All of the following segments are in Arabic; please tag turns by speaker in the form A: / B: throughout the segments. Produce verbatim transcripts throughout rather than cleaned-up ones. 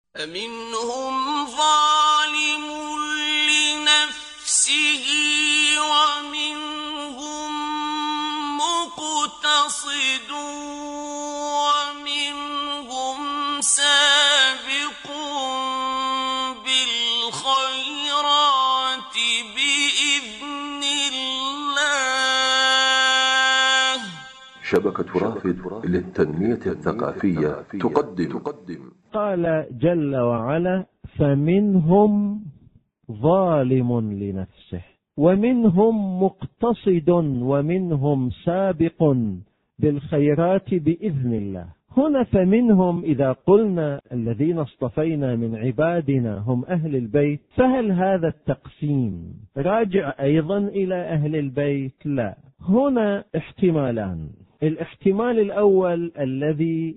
A: فمنهم ظالم لنفسه ومنهم مقتصد ومنهم سابق بالخيرات بإذن الله.
B: شبكة رافد للتنمية الثقافية تقدم
C: قال جل وعلا: فمنهم ظالم لنفسه ومنهم مقتصد ومنهم سابق بالخيرات بإذن الله. هنا فمنهم إذا قلنا الذين اصطفينا من عبادنا هم أهل البيت، فهل هذا التقسيم راجع أيضا إلى أهل البيت؟ لا، هنا احتمالان. الاحتمال الأول الذي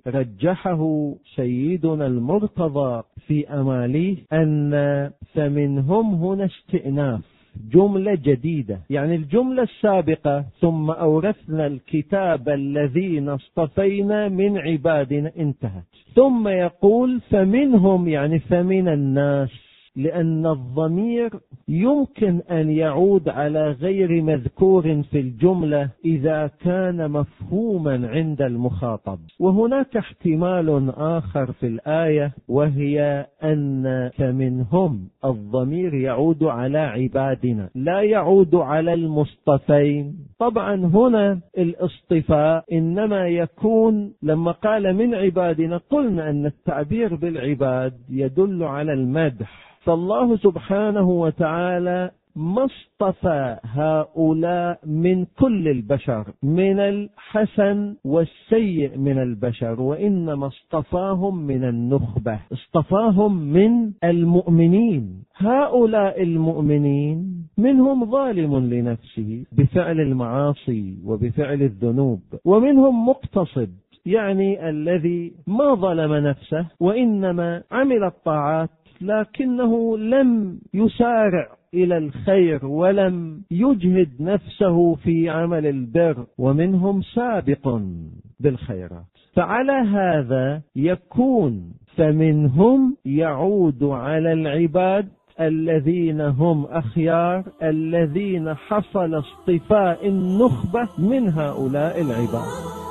C: رجحه سيدنا المرتضى في أماليه أن فمنهم هنا استئناف، جملة جديدة، يعني الجملة السابقة ثم أورثنا الكتاب الذين اصطفينا من عبادنا انتهت، ثم يقول فمنهم يعني فمن الناس، لأن الضمير يمكن أن يعود على غير مذكور في الجملة إذا كان مفهوما عند المخاطب. وهناك احتمال آخر في الآية، وهي أن فمنهم الضمير يعود على عبادنا لا يعود على المصطفين. طبعا هنا الاصطفاء إنما يكون لما قال من عبادنا، قلنا أن التعبير بالعباد يدل على المدح، فالله سبحانه وتعالى ما اصطفى هؤلاء من كل البشر، من الحسن والسيء من البشر، وإنما اصطفاهم من النخبة، اصطفاهم من المؤمنين. هؤلاء المؤمنين منهم ظالم لنفسه بفعل المعاصي وبفعل الذنوب، ومنهم مقتصد يعني الذي ما ظلم نفسه وإنما عمل الطاعات لكنه لم يسارع إلى الخير ولم يجهد نفسه في عمل البر، ومنهم سابق بالخيرات. فعلى هذا يكون فمنهم يعود على العباد الذين هم أخيار، الذين حصل اصطفاء النخبة من هؤلاء العباد.